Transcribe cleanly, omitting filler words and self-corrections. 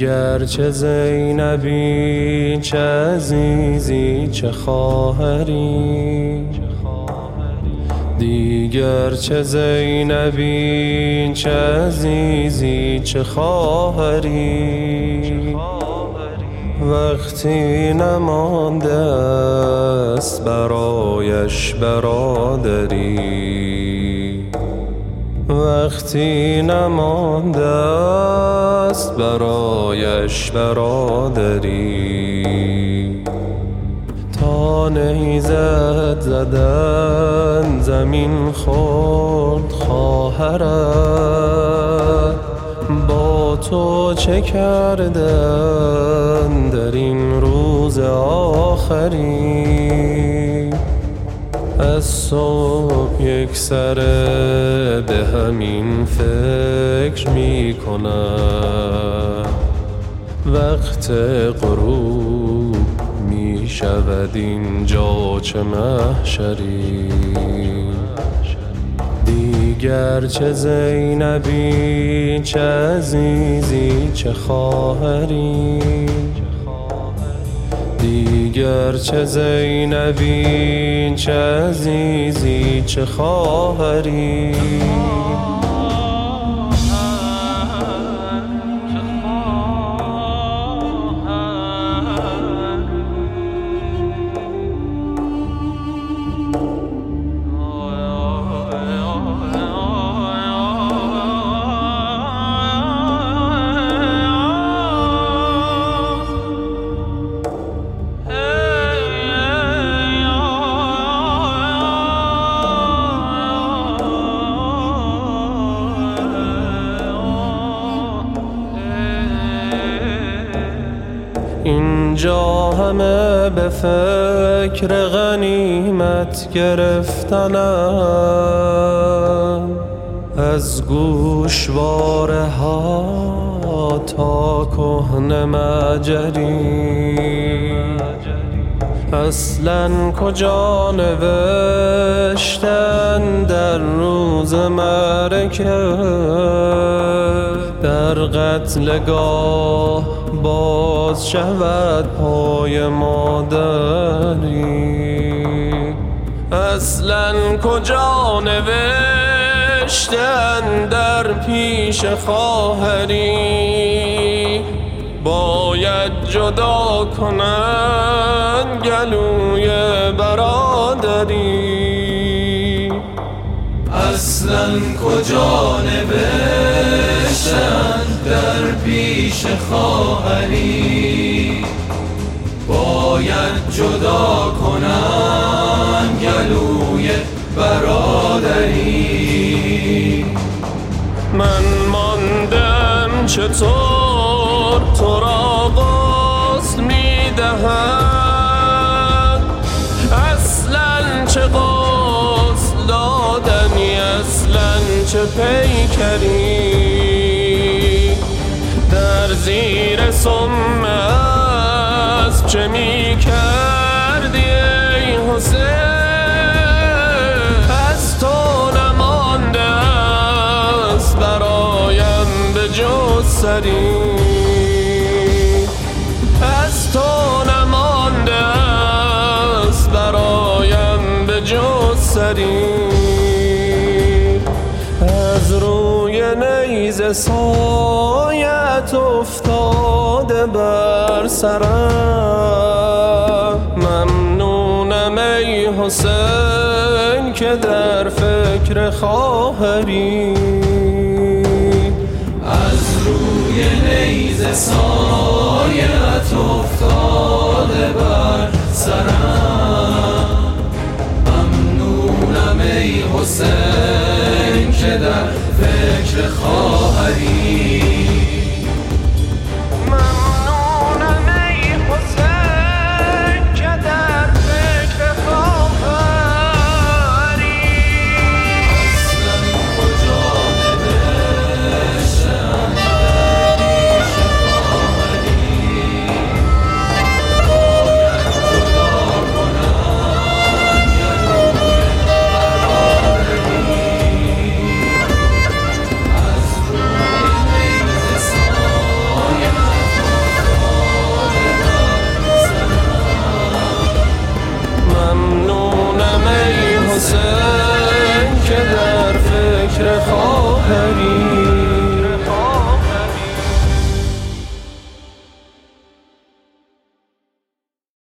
دیگر چه زینبی، چه عزیزی، چه خواهری. دیگر چه زینبی، چه عزیزی، چه خواهری. وقتی نمانده است برایش برادری، وقتی نمانده است برایش برادری. تا نیزت زدن زمین خورد خواهرت، با تو چه کردن در این روز آخری. از صبح یک سره به همین فکر می کنم، وقت غروب می شود اینجا چه محشری. دیگر چه زینبی، چه عزیزی، چه خواهری. دیگر چه زینبی، چه عزیزی، چه خواهری. اینجا همه به فکر غنیمت گرفتنم، از گوشواره ها تا کهنه مجری. اصلاً کجا نوشتن در روز معرکه، در قتلگاه باز شود پای مادری. اصلاً کجا نوشتن در پیش خواهری، باید جدا کنن گلوی برادری. اصلاً کجا نوشتن در پیش خواهری، باید جدا کنن گلوی برادری. من ماندم چطور تو را غسل میدهم، اصلاً چه غسل دادنی، اصلاً چه پیکری. در زیر سم اسب چه می کردی ای حسین، از تو نمانده است برایم به جز سری. از تو نمانده است برایم به جز سری. از روی نیزه سایت افتاده بر سرم، ممنونم ای حسین که در فکر خواهری. از روی نیزه سایت افتاده بر سرم، ممنونم ای حسین که در فکر خواهری.